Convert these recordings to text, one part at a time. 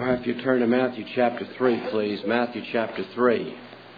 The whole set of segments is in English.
Or if you turn to Matthew chapter 3, please. Matthew chapter 3.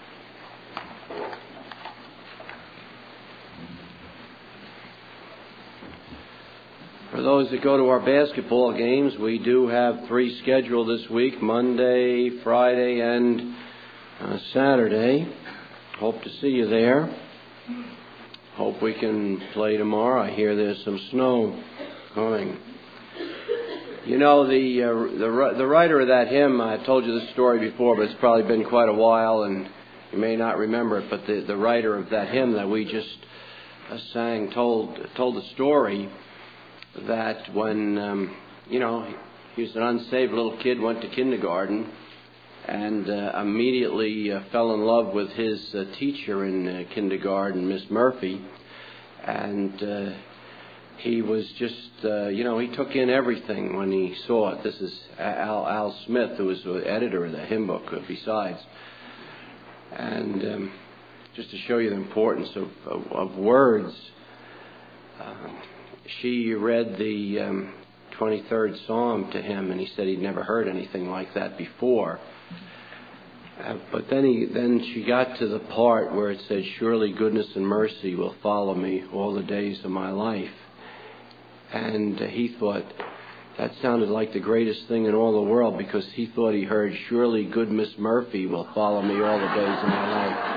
For those that go to our basketball games, we do have 3 scheduled this week, Monday, Friday, and Saturday. Hope to see you there. Hope we can play tomorrow. I hear there's some snow coming. You know, the writer of that hymn, I told you this story before, but it's probably been quite a while, and you may not remember it, but the writer of that hymn that we just sang told the story that when, he was an unsaved little kid, went to kindergarten, and immediately fell in love with his teacher in kindergarten, Miss Murphy, and he was just, he took in everything when he saw it. This is Al Smith, who was the editor of the hymn book, besides. And just to show you the importance of words, she read the 23rd Psalm to him, and he said he'd never heard anything like that before. But then she got to the part where it said, "Surely goodness and mercy will follow me all the days of my life." And he thought that sounded like the greatest thing in all the world, because he thought he heard, "Surely good Miss Murphy will follow me all the days of my life."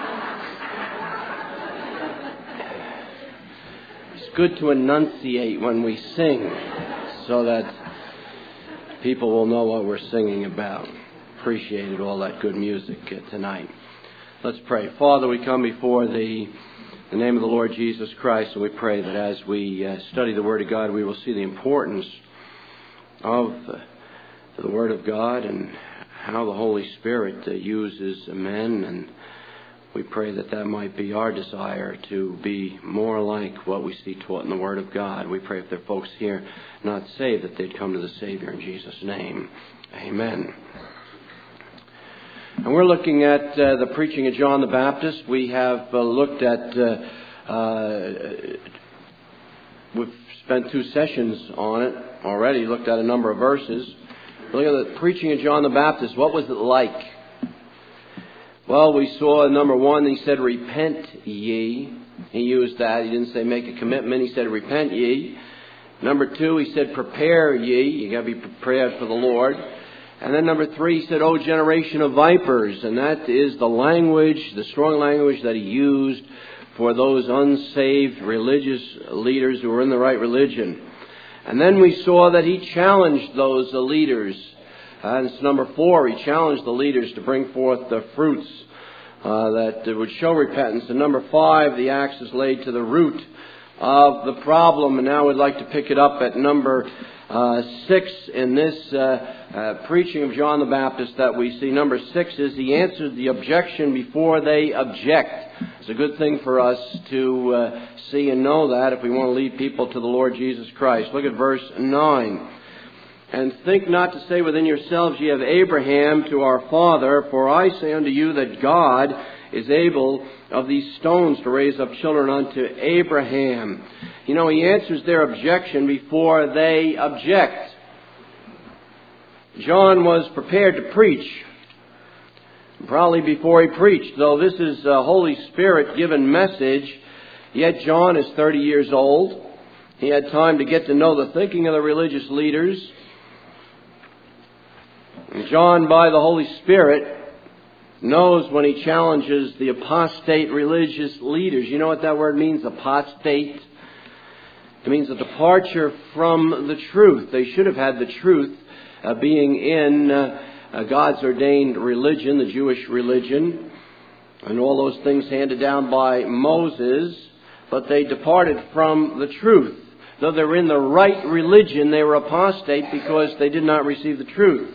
It's good to enunciate when we sing so that people will know what we're singing about. Appreciated all that good music tonight. Let's pray. Father, we come before Thee in the name of the Lord Jesus Christ, and we pray that as we study the Word of God, we will see the importance of the Word of God and how the Holy Spirit uses men, and we pray that that might be our desire to be more like what we see taught in the Word of God. We pray if there are folks here not saved, that they'd come to the Savior in Jesus' name. Amen. And we're looking at the preaching of John the Baptist. We have looked at, we've spent 2 sessions on it already, looked at a number of verses. Look at the preaching of John the Baptist. What was it like? Well, we saw number 1, he said, "Repent ye." He used that. He didn't say make a commitment. He said, "Repent ye." Number 2, he said, "Prepare ye." You got to be prepared for the Lord. And then number 3, he said, "O generation of vipers." And that is the language, the strong language that he used for those unsaved religious leaders who were in the right religion. And then we saw that he challenged those leaders. And it's number 4, he challenged the leaders to bring forth the fruits that would show repentance. And number 5, the axe is laid to the root of the problem. And now we'd like to pick it up at number 6 in this preaching of John the Baptist that we see. Number 6 is he answered the objection before they object. It's a good thing for us to see and know that if we want to lead people to the Lord Jesus Christ. Look at verse 9. "And think not to say within yourselves, ye have Abraham to our father, for I say unto you that God is able of these stones to raise up children unto Abraham." He answers their objection before they object. John was prepared to preach, probably before he preached, though this is a Holy Spirit-given message, yet John is 30 years old. He had time to get to know the thinking of the religious leaders. And John, by the Holy Spirit, knows when he challenges the apostate religious leaders. You know what that word means, apostate? It means a departure from the truth. They should have had the truth being in God's ordained religion, the Jewish religion, and all those things handed down by Moses, but they departed from the truth. Though they were in the right religion, they were apostate because they did not receive the truth.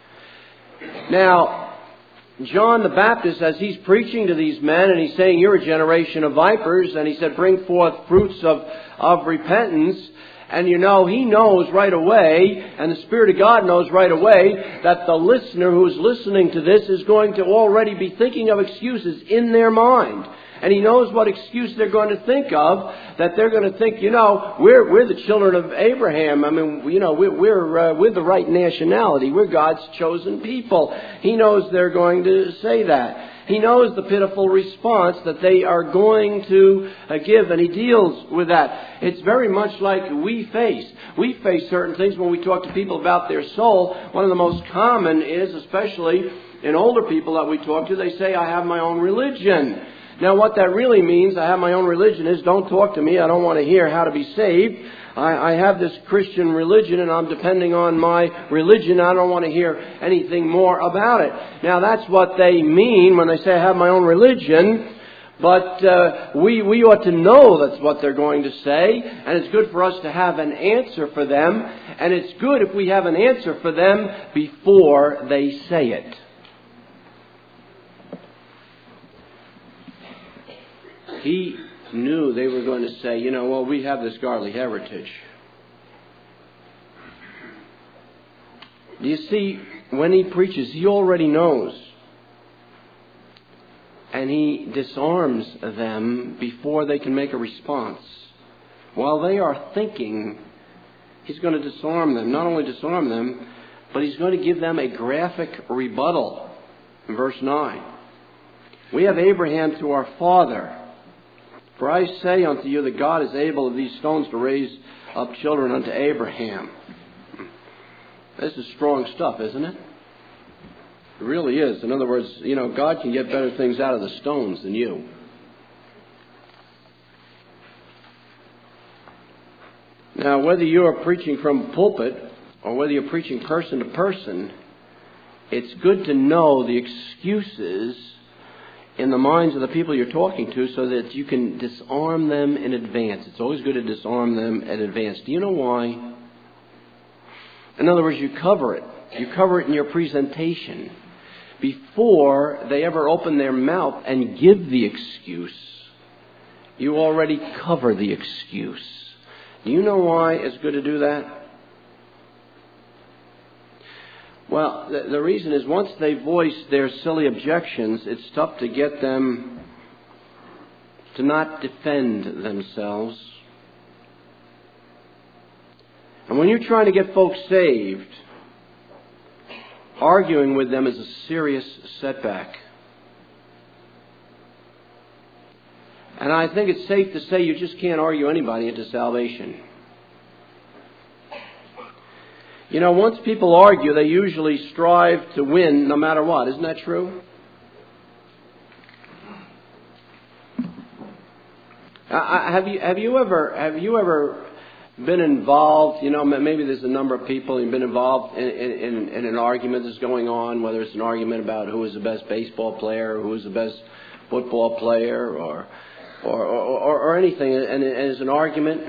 Now, John the Baptist, as he's preaching to these men, and he's saying, "You're a generation of vipers," and he said, "Bring forth fruits of repentance." And he knows right away, and the Spirit of God knows right away, that the listener who's listening to this is going to already be thinking of excuses in their mind. And He knows what excuse they're going to think of, that they're going to think, we're the children of Abraham. I mean, we're the right nationality. We're God's chosen people. He knows they're going to say that. He knows the pitiful response that they are going to give, and He deals with that. It's very much like we face. We face certain things when we talk to people about their soul. One of the most common is, especially in older people that we talk to, they say, I have my own religion. Now, what that really means, I have my own religion, is don't talk to me. I don't want to hear how to be saved. I have this Christian religion, and I'm depending on my religion. I don't want to hear anything more about it. Now, that's what they mean when they say I have my own religion. But we ought to know that's what they're going to say. And it's good for us to have an answer for them. And it's good if we have an answer for them before they say it. He knew they were going to say, we have this godly heritage. Do you see, when He preaches, He already knows. And He disarms them before they can make a response. While they are thinking, He's going to disarm them. Not only disarm them, but He's going to give them a graphic rebuttal. In verse 9, we have Abraham to our father. For I say unto you that God is able of these stones to raise up children unto Abraham. This is strong stuff, isn't it? It really is. In other words, God can get better things out of the stones than you. Now, whether you are preaching from a pulpit or whether you're preaching person to person, it's good to know the excuses in the minds of the people you're talking to so that you can disarm them in advance. It's always good to disarm them in advance. Do you know why? In other words, you cover it. You cover it in your presentation. Before they ever open their mouth and give the excuse, you already cover the excuse. Do you know why it's good to do that? Well, the reason is once they voice their silly objections, it's tough to get them to not defend themselves. And when you're trying to get folks saved, arguing with them is a serious setback. And I think it's safe to say you just can't argue anybody into salvation. Once people argue, they usually strive to win no matter what. Isn't that true? Have you ever been involved? Maybe there's a number of people who've been involved in an argument that's going on, whether it's an argument about who is the best baseball player, or who is the best football player, or anything, and it's an argument.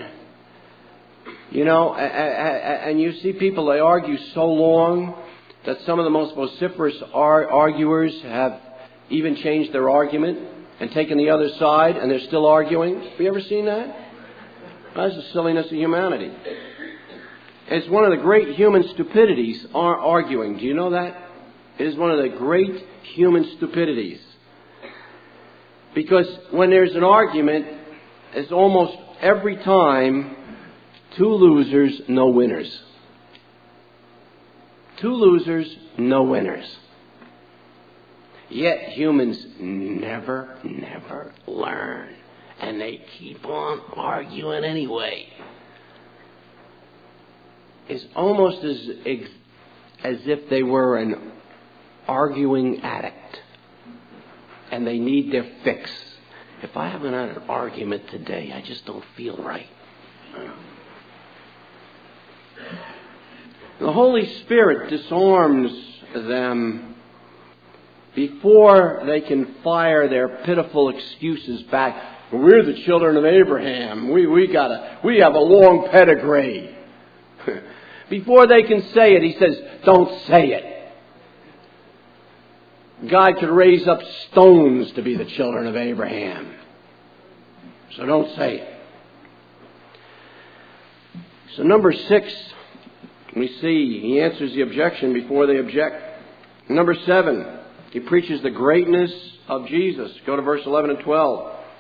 And you see people, they argue so long that some of the most vociferous arguers have even changed their argument and taken the other side, and they're still arguing. Have you ever seen that? That's the silliness of humanity. It's one of the great human stupidities, arguing. Do you know that? It is one of the great human stupidities. Because when there's an argument, it's almost every time 2 losers, no winners. 2 losers, no winners. Yet humans never learn. And they keep on arguing anyway. It's almost as if they were an arguing addict. And they need their fix. If I haven't had an argument today, I just don't feel right. The Holy Spirit disarms them before they can fire their pitiful excuses back. We're the children of Abraham. We have a long pedigree. Before they can say it, He says, don't say it. God could raise up stones to be the children of Abraham. So don't say it. So number 6, we see He answers the objection before they object. Number 7, He preaches the greatness of Jesus. Go to verse 11 and 12.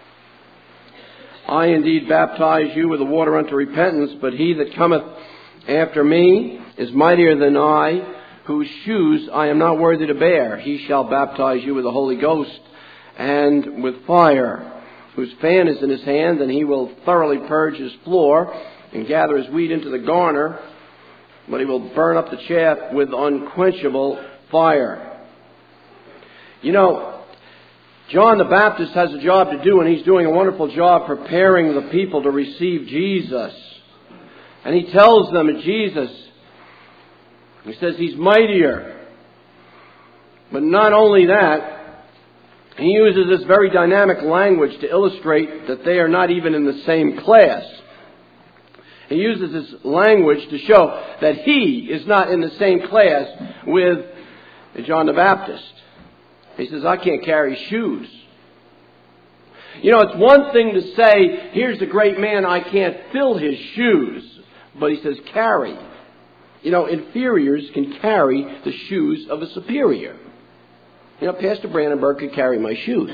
I indeed baptize you with the water unto repentance, but he that cometh after me is mightier than I, whose shoes I am not worthy to bear. He shall baptize you with the Holy Ghost and with fire, whose fan is in his hand, and he will thoroughly purge his floor and gather his wheat into the garner, but he will burn up the chaff with unquenchable fire. You know, John the Baptist has a job to do, and he's doing a wonderful job preparing the people to receive Jesus. And he tells them that Jesus, he says he's mightier. But not only that, he uses this very dynamic language to illustrate that they are not even in the same class. He uses this language to show that he is not in the same class with John the Baptist. He says, I can't carry shoes. You know, it's one thing to say, here's a great man, I can't fill his shoes. But he says, carry. You know, inferiors can carry the shoes of a superior. You know, Pastor Brandenburg could carry my shoes.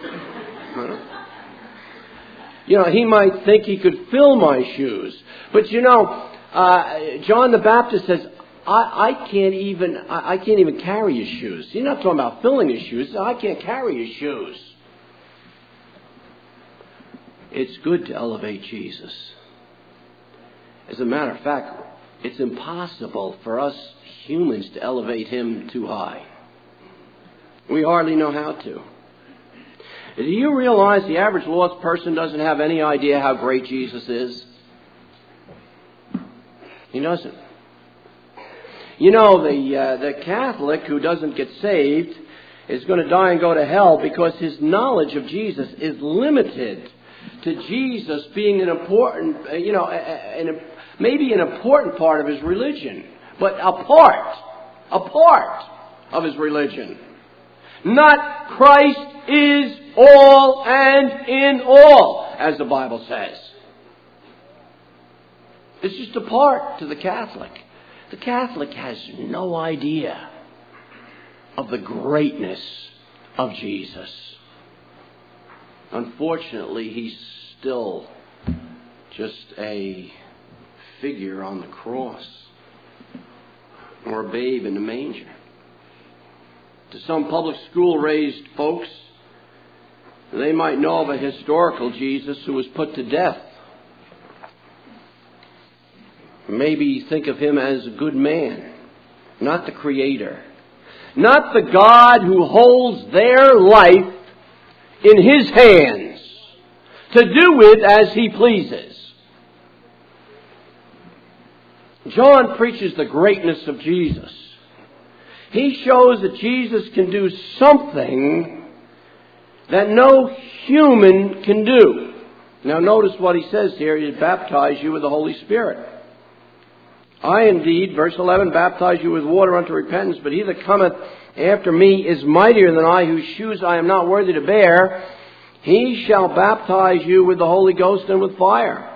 You know, he might think he could fill my shoes. But you know, John the Baptist says, I can't even carry his shoes. He's not talking about filling his shoes. I can't carry his shoes. It's good to elevate Jesus. As a matter of fact, it's impossible for us humans to elevate him too high. We hardly know how to. Do you realize the average lost person doesn't have any idea how great Jesus is? He doesn't. You know, the Catholic who doesn't get saved is going to die and go to hell because his knowledge of Jesus is limited to Jesus being an important, maybe an important part of his religion, but a part of his religion. Not Christ is all and in all, as the Bible says. It's just a part to the Catholic. The Catholic has no idea of the greatness of Jesus. Unfortunately, he's still just a figure on the cross or a babe in the manger. To some public school raised folks, they might know of a historical Jesus who was put to death. Maybe think of him as a good man, not the creator, not the God who holds their life in his hands to do with as he pleases. John preaches the greatness of Jesus. He shows that Jesus can do something that no human can do. Now notice what he says here. He baptize you with the Holy Spirit. I indeed, verse 11, baptize you with water unto repentance, but he that cometh after me is mightier than I, whose shoes I am not worthy to bear. He shall baptize you with the Holy Ghost and with fire.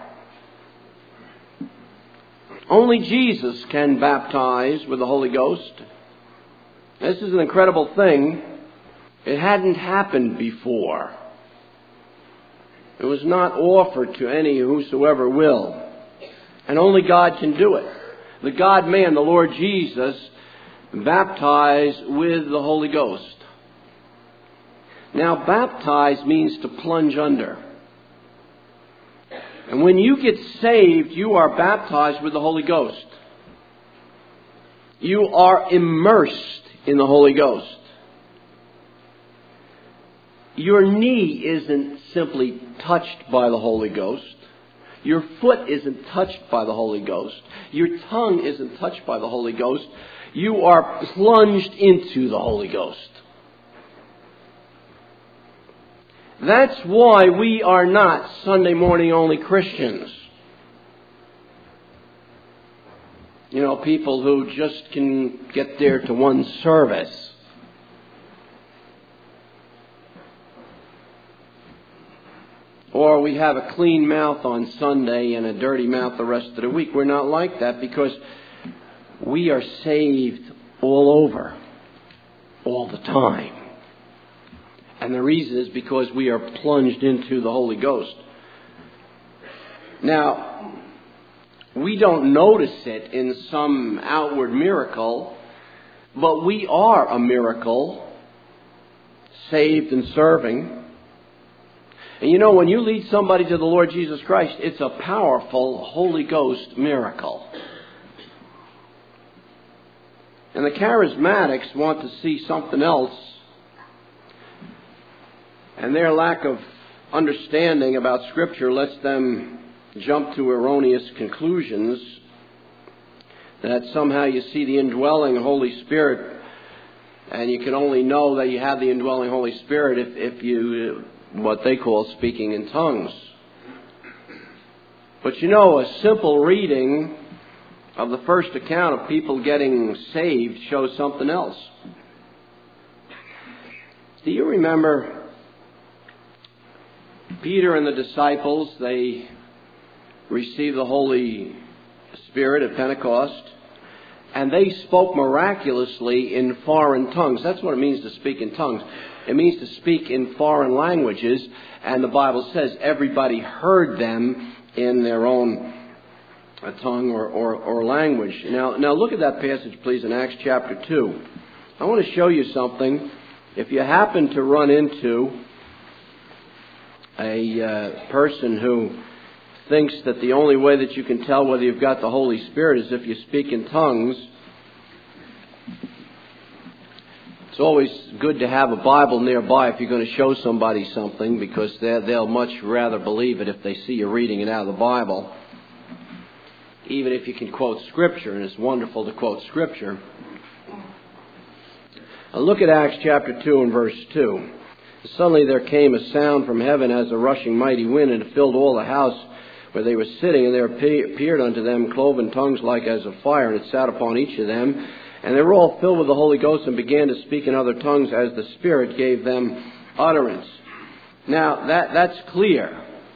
Only Jesus can baptize with the Holy Ghost. This is an incredible thing. It hadn't happened before. It was not offered to any whosoever will. And only God can do it. The God-man, the Lord Jesus, baptized with the Holy Ghost. Now, baptize means to plunge under. And when you get saved, you are baptized with the Holy Ghost. You are immersed in the Holy Ghost. Your knee isn't simply touched by the Holy Ghost. Your foot isn't touched by the Holy Ghost. Your tongue isn't touched by the Holy Ghost. You are plunged into the Holy Ghost. That's why we are not Sunday morning only Christians. You know, people who just can get there to one service. Or we have a clean mouth on Sunday and a dirty mouth the rest of the week. We're not like that because we are saved all over, all the time. And the reason is because we are plunged into the Holy Ghost. Now, we don't notice it in some outward miracle, but we are a miracle, saved and serving. And you know, when you lead somebody to the Lord Jesus Christ, it's a powerful Holy Ghost miracle. And the charismatics want to see something else, and their lack of understanding about Scripture lets them jump to erroneous conclusions that somehow you see the indwelling Holy Spirit, and you can only know that you have the indwelling Holy Spirit if you, what they call speaking in tongues. But you know, a simple reading of the first account of people getting saved shows something else. Do you remember Peter and the disciples? They received the Holy Spirit at Pentecost, and they spoke miraculously in foreign tongues. That's what it means to speak in tongues. It means to speak in foreign languages, and the Bible says everybody heard them in their own tongue or language. Now look at that passage, please, in Acts chapter 2. I want to show you something. If you happen to run into a person who thinks that the only way that you can tell whether you've got the Holy Spirit is if you speak in tongues, it's always good to have a Bible nearby if you're going to show somebody something, because they'll much rather believe it if they see you reading it out of the Bible, even if you can quote Scripture, and it's wonderful to quote Scripture. Look at Acts chapter 2 and verse 2. Suddenly there came a sound from heaven as a rushing mighty wind, and it filled all the house where they were sitting, and there appeared unto them cloven tongues like as of fire, and it sat upon each of them. And they were all filled with the Holy Ghost and began to speak in other tongues as the Spirit gave them utterance. Now, that's clear.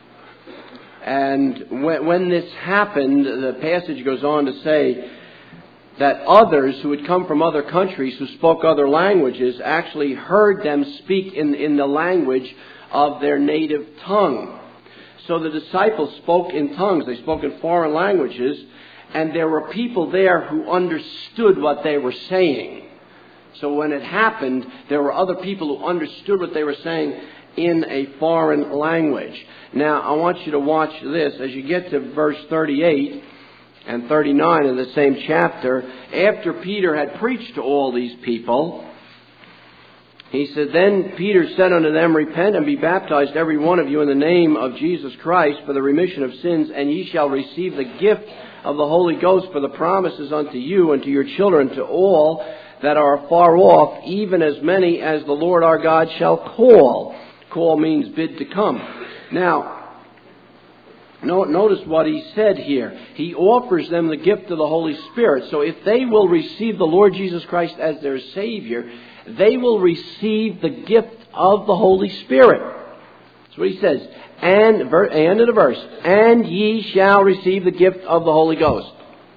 And when this happened, the passage goes on to say that others who had come from other countries who spoke other languages actually heard them speak in the language of their native tongue. So the disciples spoke in tongues. They spoke in foreign languages, and there were people there who understood what they were saying. So when it happened, there were other people who understood what they were saying in a foreign language. Now, I want you to watch this. As you get to verse 38 and 39 of the same chapter, after Peter had preached to all these people, he said, Then Peter said unto them, Repent and be baptized every one of you in the name of Jesus Christ for the remission of sins, and ye shall receive the gift of the Holy Ghost, for the promises unto you and to your children, to all that are far off, even as many as the Lord our God shall call. Call means bid to come. Now, notice what he said here. He offers them the gift of the Holy Spirit. So if they will receive the Lord Jesus Christ as their Savior, they will receive the gift of the Holy Spirit. That's what he says. And end of the verse. And ye shall receive the gift of the Holy Ghost.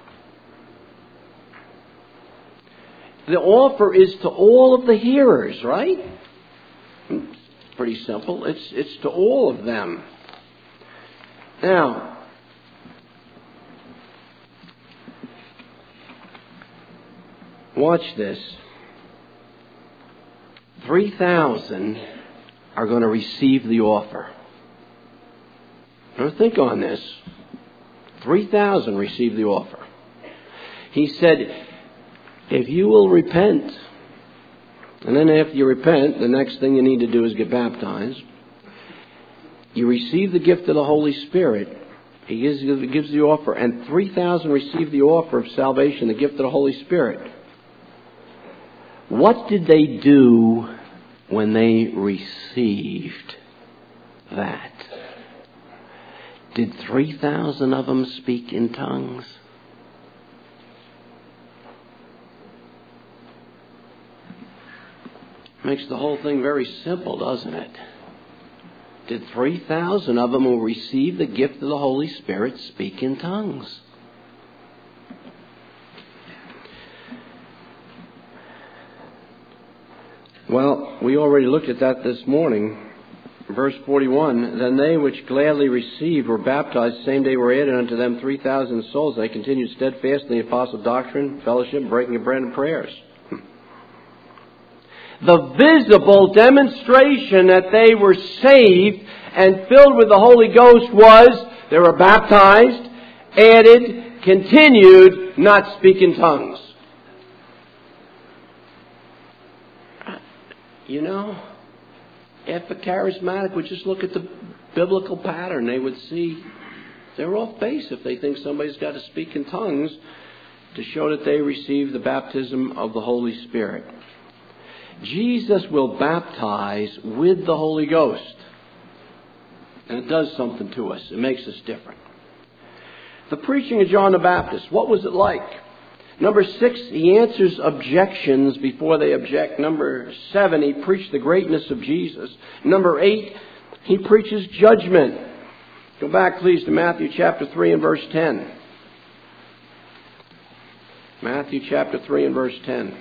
The offer is to all of the hearers, right? It's pretty simple. It's to all of them. Now, watch this. 3,000 are going to receive the offer. Now think on this. 3,000 receive the offer. He said, if you will repent, and then after you repent, the next thing you need to do is get baptized. You receive the gift of the Holy Spirit. He gives the offer, and 3,000 receive the offer of salvation, the gift of the Holy Spirit. What did they do when they received that? Did 3,000 of them speak in tongues? Makes the whole thing very simple, doesn't it? Did 3,000 of them who received the gift of the Holy Spirit speak in tongues? Well, we already looked at that this morning. Verse 41, then they which gladly received were baptized. The same day were added unto them 3,000 souls. They continued steadfast in the apostle doctrine, fellowship, breaking of bread, and prayers. The visible demonstration that they were saved and filled with the Holy Ghost was they were baptized, added, continued, not speak in tongues. You know, if a charismatic would just look at the biblical pattern, they would see they're off base if they think somebody's got to speak in tongues to show that they received the baptism of the Holy Spirit. Jesus will baptize with the Holy Ghost. And it does something to us. It makes us different. The preaching of John the Baptist, what was it like? Number 6, he answers objections before they object. Number 7, he preached the greatness of Jesus. Number 8, he preaches judgment. Go back, please, to Matthew chapter 3 and verse 10. Matthew chapter 3 and verse 10.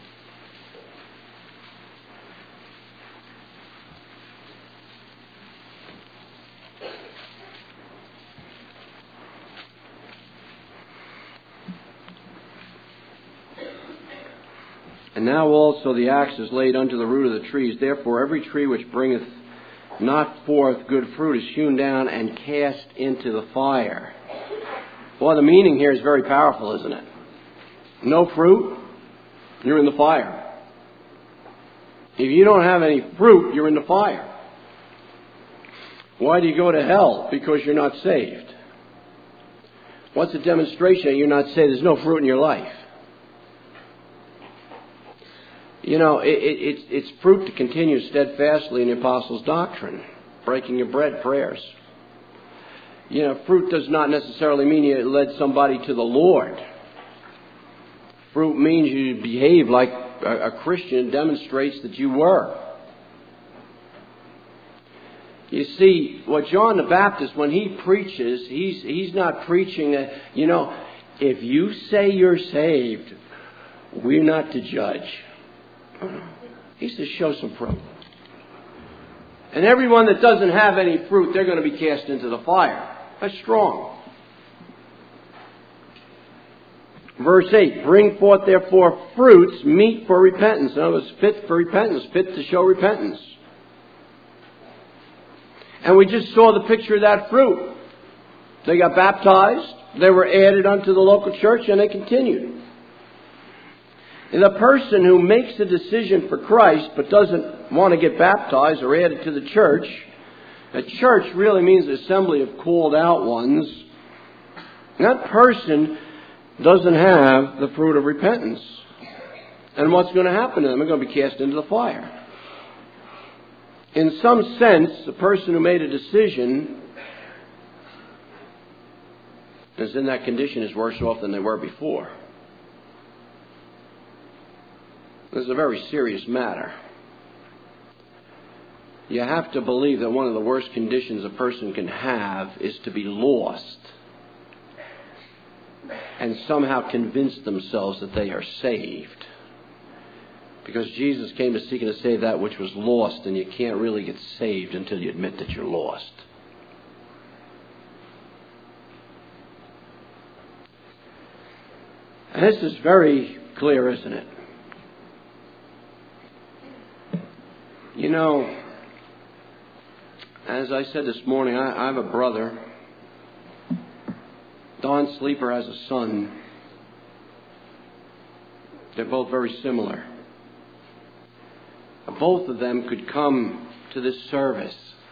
And now also the axe is laid unto the root of the trees. Therefore every tree which bringeth not forth good fruit is hewn down and cast into the fire. Well, the meaning here is very powerful, isn't it? No fruit, you're in the fire. If you don't have any fruit, you're in the fire. Why do you go to hell? Because you're not saved. What's the demonstration that you're not saved? There's no fruit in your life. You know, it's fruit to continue steadfastly in the apostles' doctrine, breaking of bread, prayers. You know, fruit does not necessarily mean you led somebody to the Lord. Fruit means you behave like a Christian, demonstrates that you were. You see, what John the Baptist, when he preaches, he's not preaching, if you say you're saved, we're not to judge. He says, show some fruit. And everyone that doesn't have any fruit, they're going to be cast into the fire. That's strong. Verse 8, bring forth therefore fruits, meet for repentance. In other words, fit for repentance, fit to show repentance. And we just saw the picture of that fruit. They got baptized, they were added unto the local church, and they continued. And the person who makes a decision for Christ but doesn't want to get baptized or added to the church, a church really means an assembly of called out ones. That person doesn't have the fruit of repentance. And what's going to happen to them? They're going to be cast into the fire. In some sense, the person who made a decision is in that condition is worse off than they were before. This is a very serious matter. You have to believe that one of the worst conditions a person can have is to be lost and somehow convince themselves that they are saved. Because Jesus came to seek and to save that which was lost, and you can't really get saved until you admit that you're lost. And this is very clear, isn't it? You know, as I said this morning, I have a brother. Don Sleeper has a son. They're both very similar. Both of them could come to this service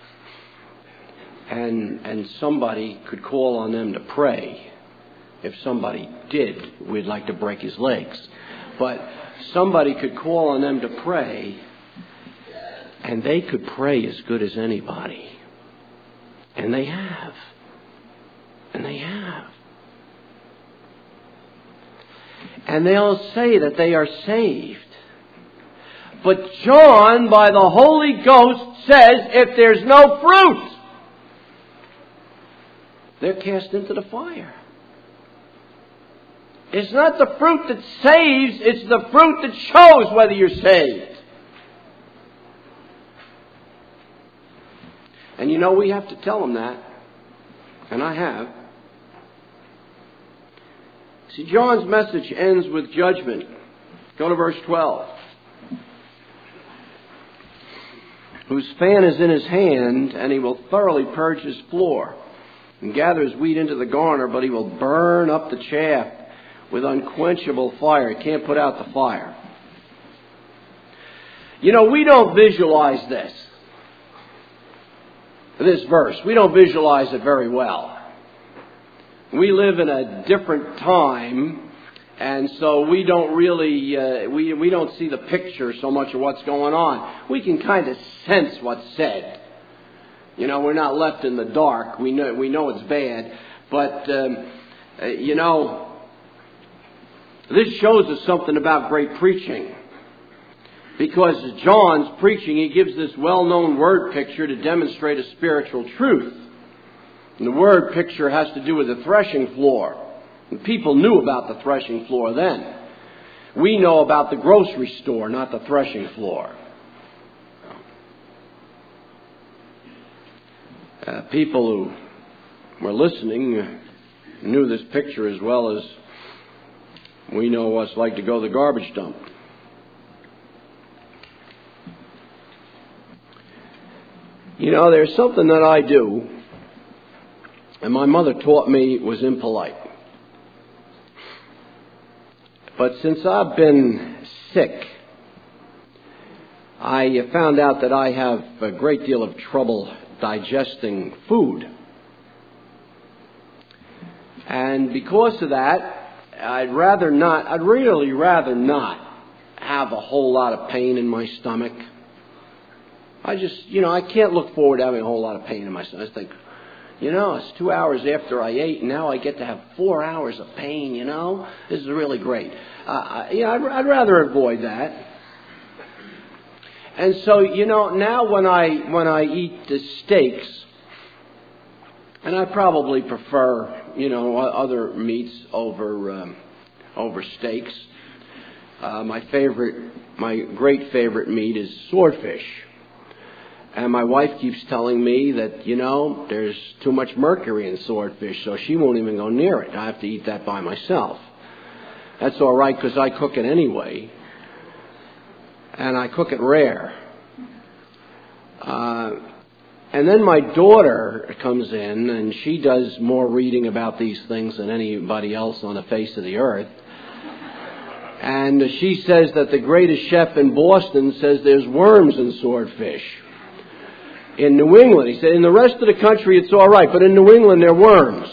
and somebody could call on them to pray. If somebody did, we'd like to break his legs. But somebody could call on them to pray, and they could pray as good as anybody. And they have. And they have. And they'll say that they are saved. But John, by the Holy Ghost, says if there's no fruit, they're cast into the fire. It's not the fruit that saves, it's the fruit that shows whether you're saved. And you know, we have to tell them that. And I have. See, John's message ends with judgment. Go to verse 12. Whose fan is in his hand, and he will thoroughly purge his floor, and gather his wheat into the garner, but he will burn up the chaff with unquenchable fire. He can't put out the fire. You know, we don't visualize this verse. We don't visualize it very well. We live in a different time, and so we don't really, we don't see the picture so much of what's going on. We can kind of sense what's said. You know, we're not left in the dark. We know it's bad. But, you know, this shows us something about great preaching. Because John's preaching, he gives this well-known word picture to demonstrate a spiritual truth. And the word picture has to do with the threshing floor. And people knew about the threshing floor then. We know about the grocery store, not the threshing floor. People who were listening knew this picture as well as we know what it's like to go to the garbage dump. You know, there's something that I do, and my mother taught me was impolite. But since I've been sick, I found out that I have a great deal of trouble digesting food. And because of that, I'd really rather not have a whole lot of pain in my stomach. I can't look forward to having a whole lot of pain in my stomach. I think, it's 2 hours after I ate, and now I get to have 4 hours of pain, This is really great. I'd rather avoid that. And so, now when I eat the steaks, and I probably prefer, other meats over steaks. My great favorite meat is swordfish. And my wife keeps telling me that, there's too much mercury in swordfish, so she won't even go near it. I have to eat that by myself. That's all right, because I cook it anyway. And I cook it rare. And then my daughter comes in, and she does more reading about these things than anybody else on the face of the earth. And she says that the greatest chef in Boston says there's worms in swordfish. In New England, he said, in the rest of the country it's all right, but in New England there are worms.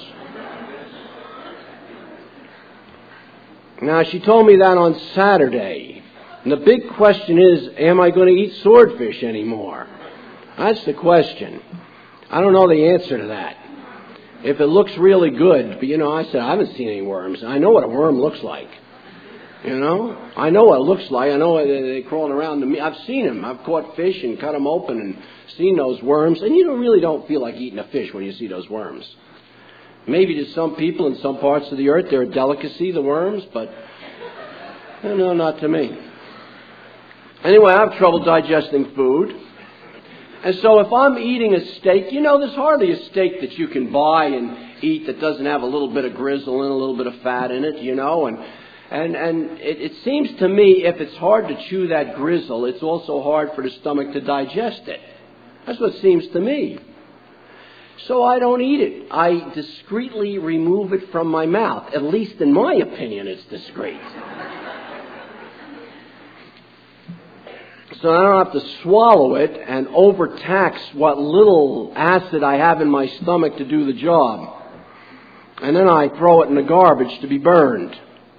Now, she told me that on Saturday. And the big question is, am I going to eat swordfish anymore? That's the question. I don't know the answer to that. If it looks really good, but I said, I haven't seen any worms. I know what a worm looks like. I know what it looks like. I know they're crawling around to me. I've seen them. I've caught fish and cut them open and seen those worms. And you really don't feel like eating a fish when you see those worms. Maybe to some people in some parts of the earth, they're a delicacy, the worms, but no, not to me. Anyway, I have trouble digesting food. And so if I'm eating a steak, there's hardly a steak that you can buy and eat that doesn't have a little bit of grizzle and a little bit of fat in it, And it seems to me if it's hard to chew that grizzle, it's also hard for the stomach to digest it. That's what it seems to me. So I don't eat it. I discreetly remove it from my mouth. At least in my opinion, it's discreet. So I don't have to swallow it and overtax what little acid I have in my stomach to do the job. And then I throw it in the garbage to be burned.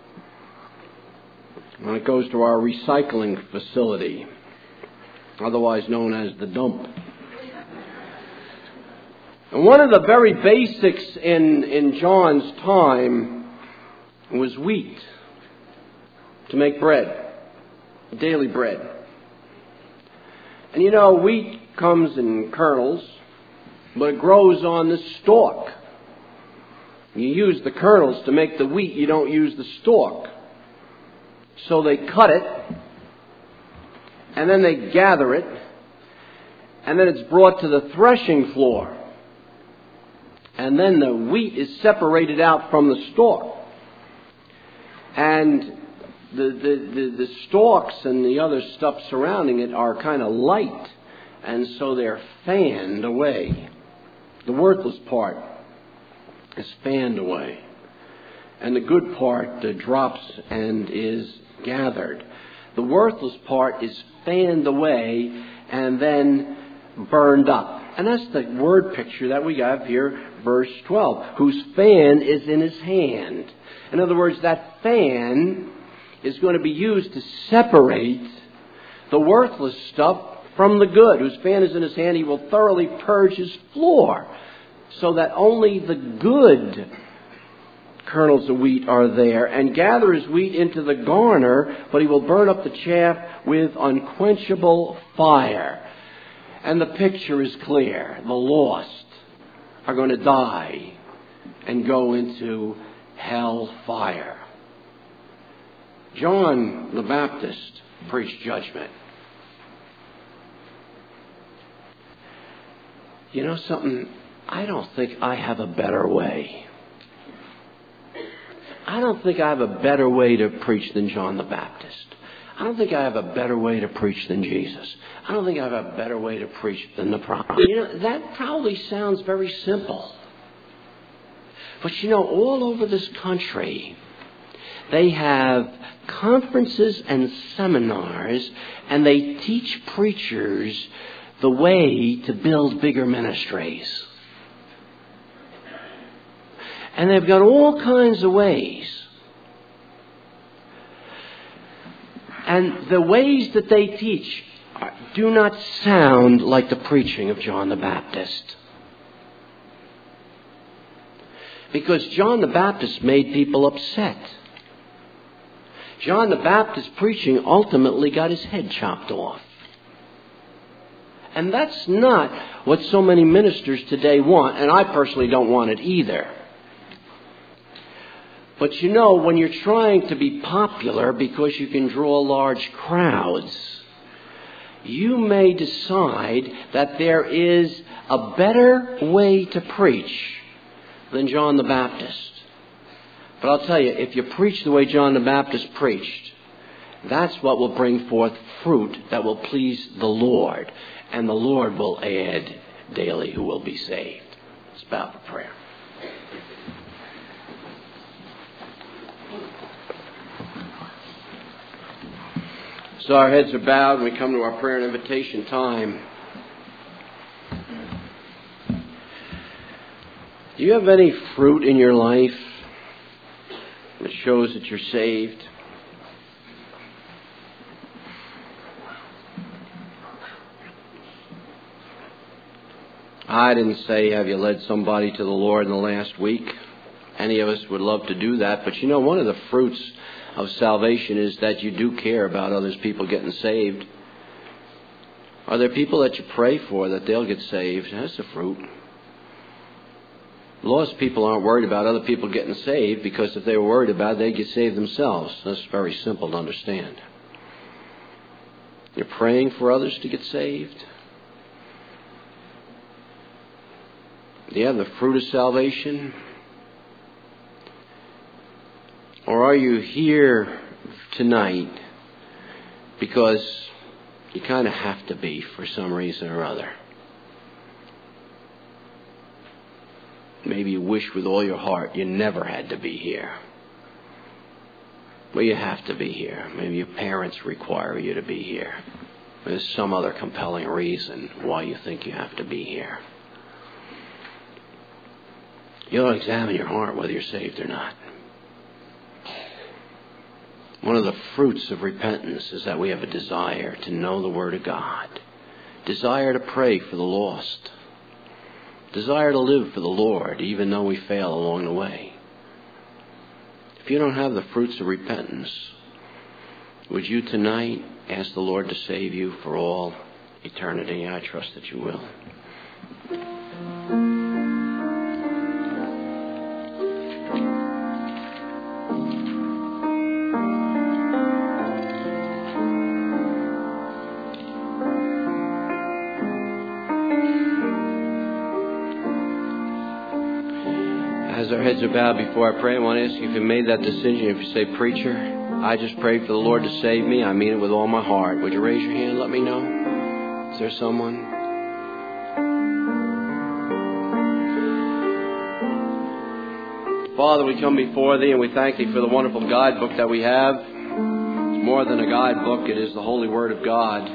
And it goes to our recycling facility, otherwise known as the dump. And one of the very basics in John's time was wheat to make bread, daily bread. And wheat comes in kernels, but it grows on the stalk. You use the kernels to make the wheat, you don't use the stalk. So they cut it, and then they gather it, and then it's brought to the threshing floor. And then the wheat is separated out from the stalk. And the stalks and the other stuff surrounding it are kind of light, and so they're fanned away. The worthless part is fanned away, and the good part drops and is gathered. The worthless part is fanned away and then burned up. And that's the word picture that we have here, verse 12, whose fan is in his hand. In other words, that fan is going to be used to separate the worthless stuff from the good. Whose fan is in his hand, he will thoroughly purge his floor, so that only the good kernels of wheat are there, and gather his wheat into the garner, but he will burn up the chaff with unquenchable fire. And the picture is clear. The lost are going to die and go into hell fire. John the Baptist preached judgment. You know something? I don't think I have a better way. I don't think I have a better way to preach than John the Baptist. I don't think I have a better way to preach than Jesus. I don't think I have a better way to preach than the prophet. You know, that probably sounds very simple. But you know, all over this country, they have conferences and seminars, and they teach preachers the way to build bigger ministries. And they've got all kinds of ways. And the ways that they teach do not sound like the preaching of John the Baptist. Because John the Baptist made people upset. John the Baptist's preaching ultimately got his head chopped off. And that's not what so many ministers today want, and I personally don't want it either. But you know, when you're trying to be popular because you can draw large crowds, you may decide that there is a better way to preach than John the Baptist. But I'll tell you, if you preach the way John the Baptist preached, that's what will bring forth fruit that will please the Lord. And the Lord will add daily who will be saved. Let's bow for prayer. So our heads are bowed and we come to our prayer and invitation time. Do you have any fruit in your life that shows that you're saved? I didn't say, have you led somebody to the Lord in the last week? Any of us would love to do that. But you know, one of the fruits of salvation is that you do care about others people getting saved. Are there people that you pray for that they'll get saved? That's the fruit. Lost people aren't worried about other people getting saved, because if they were worried about it, they'd get saved themselves. That's very simple to understand. You're praying for others to get saved. Do you have the fruit of salvation? Or are you here tonight because you kind of have to be for some reason or other? Maybe you wish with all your heart you never had to be here. Well, you have to be here. Maybe your parents require you to be here. There's some other compelling reason why you think you have to be here. You'll examine your heart whether you're saved or not. One of the fruits of repentance is that we have a desire to know the Word of God. Desire to pray for the lost. Desire to live for the Lord, even though we fail along the way. If you don't have the fruits of repentance, would you tonight ask the Lord to save you for all eternity? I trust that you will. As our heads are bowed before I pray, I want to ask you if you made that decision, if you say, preacher, I just prayed for the Lord to save me, I mean it with all my heart. Would you raise your hand and let me know? Is there someone? Father, we come before Thee and we thank Thee for the wonderful guidebook that we have. It's more than a guidebook, it is the Holy Word of God.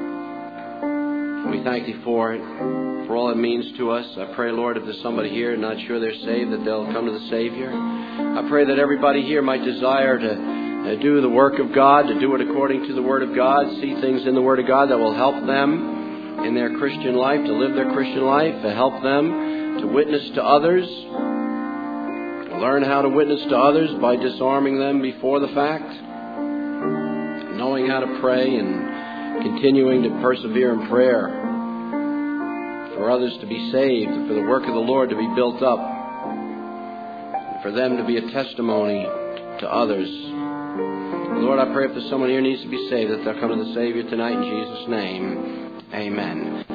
We thank Thee for it, for all it means to us. I pray, Lord, if there's somebody here not sure they're saved, that they'll come to the Savior. I pray that everybody here might desire to do the work of God, to do it according to the Word of God, see things in the Word of God that will help them in their Christian life, to live their Christian life, to help them to witness to others, to learn how to witness to others by disarming them before the fact, knowing how to pray and continuing to persevere in prayer for others to be saved, for the work of the Lord to be built up, for them to be a testimony to others. Lord, I pray if there's someone here who needs to be saved, that they'll come to the Savior tonight in Jesus' name.